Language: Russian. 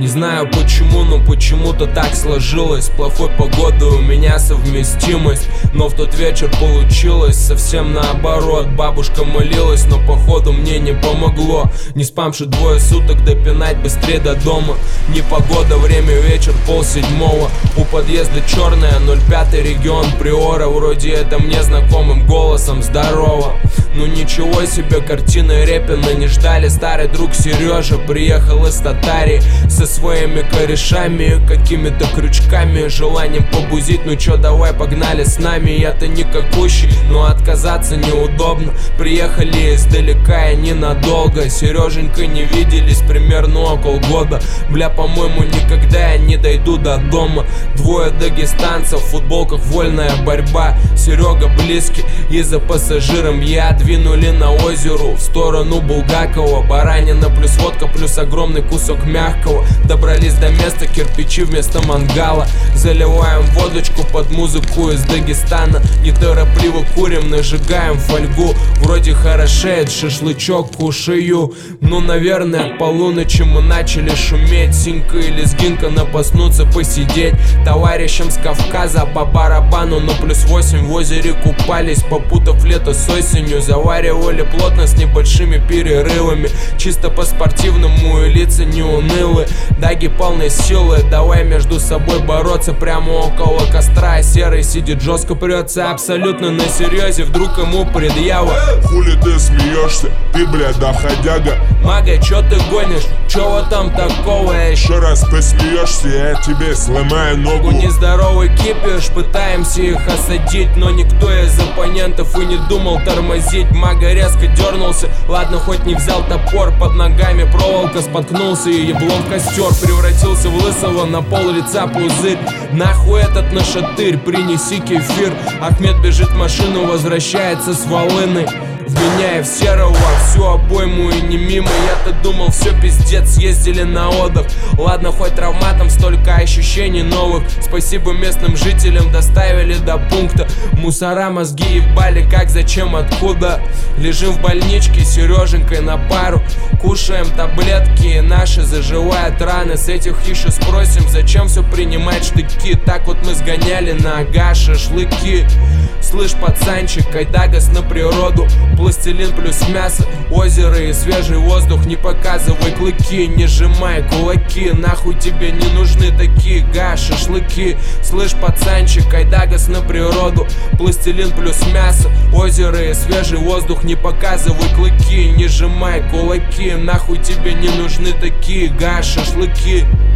знаю почему, но почему-то так сложилось. С плохой погодой у меня совместимость, но в тот вечер получилось совсем наоборот. Бабушка молилась, но походу мне не помогло. Не спамши 2 суток, допинать быстрее до дома. Непогода, время вечер, 6:30. У подъезда черная, 05-й регион Приора. Вроде это мне знакомым голосом здорово. Ну ничего себе, картины Репина не ждали. Старый друг Сережа приехал из Татарии со своими корешами, какими-то крючками, желанием побузить. Ну чё, давай погнали с нами. Я-то никакущий, но отказаться неудобно. Приехали издалека и ненадолго. Сереженькой не виделись примерно около года. Бля, по-моему, никогда я не дойду до дома. 2 дагестанцев в футболках, вольная борьба. Серега близкий и за пассажиром я. Двинули на озеру в сторону Булгакова. Баранина плюс водка плюс огромный кусок мягкого. Добрались до места, кирпичи вместо мангала. Заливаем водочку под музыку из Дагестана. Неторопливо курим, нажигаем фольгу. Вроде хорошеет, шашлычок кушаю. Ну, наверное, к полуночи мы начали шуметь. Синька и лезгинка напоснуться посидеть. Товарищам с Кавказа по барабану. Но +8 в озере купались, попутав лето с осенью. Заваривали плотно с небольшими перерывами. Чисто по-спортивному и лица не унылы. Даги полной силы, давай между собой бороться. Прямо около костра серый сидит, жестко прется. Абсолютно на серьезе, вдруг ему предъява. Хули ты смеешься, ты, блядь, доходяга. Мага, чё ты гонишь? Чё вот там такого? Еще раз посмеешься, я тебе сломаю ногу. Нездоровый кипиш, пытаемся их осадить, но никто из оппонентов и не думал тормозить. Мага резко дернулся, ладно, хоть не взял топор. Под ногами проволока, споткнулся и еблом в костер. Превратился в лысого, на пол лица пузырь. Нахуй этот нашатырь, принеси кефир. Ахмед бежит в машину, возвращается с волыной, вменяя в серого всю обойму и не мимо. Я-то думал, все пиздец, съездили на отдых. Ладно, хоть травматом столько ощущений новых. Спасибо местным жителям, доставили до пункта. Мусора мозги ебали, как, зачем, откуда. Лежим в больничке с Сереженькой на пару. Кушаем таблетки, наши заживают раны. С этих еще спросим, зачем все принимать штыки. Так вот мы сгоняли на ага шашлыки. Слышь, пацанчик, айдагас на природу. Пластилин плюс мясо, озеро и свежий воздух. Не показывай клыки, не сжимай кулаки. Нахуй тебе не нужны такие шашлыки. Слышь, пацанчик, айдагас на природу. Пластилин плюс мясо, озеро и свежий воздух. Не показывай клыки, не сжимай кулаки. Нахуй тебе не нужны такие шашлыки.